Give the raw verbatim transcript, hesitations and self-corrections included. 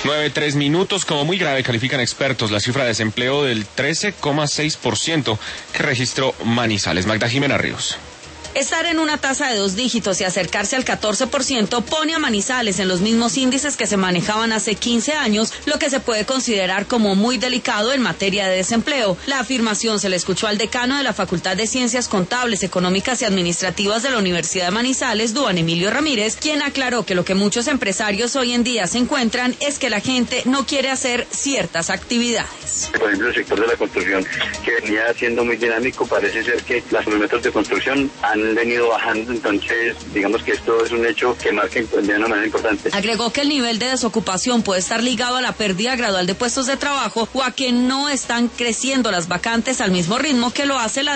nueve tres minutos. Como muy grave califican expertos la cifra de desempleo del trece coma seis por ciento que registró Manizales. Magda Jimena Ríos. Estar en una tasa de dos dígitos y acercarse al catorce por ciento pone a Manizales en los mismos índices que se manejaban hace quince años, lo que se puede considerar como muy delicado en materia de desempleo. La afirmación se le escuchó al decano de la Facultad de Ciencias Contables, Económicas y Administrativas de la Universidad de Manizales, Duan Emilio Ramírez, quien aclaró que lo que muchos empresarios hoy en día se encuentran es que la gente no quiere hacer ciertas actividades. Por ejemplo, el sector de la construcción, que venía siendo muy dinámico, parece ser que los kilómetros de construcción han han venido bajando, entonces digamos que esto es un hecho que marca de una manera importante. Agregó que el nivel de desocupación puede estar ligado a la pérdida gradual de puestos de trabajo o a que no están creciendo las vacantes al mismo ritmo que lo hace la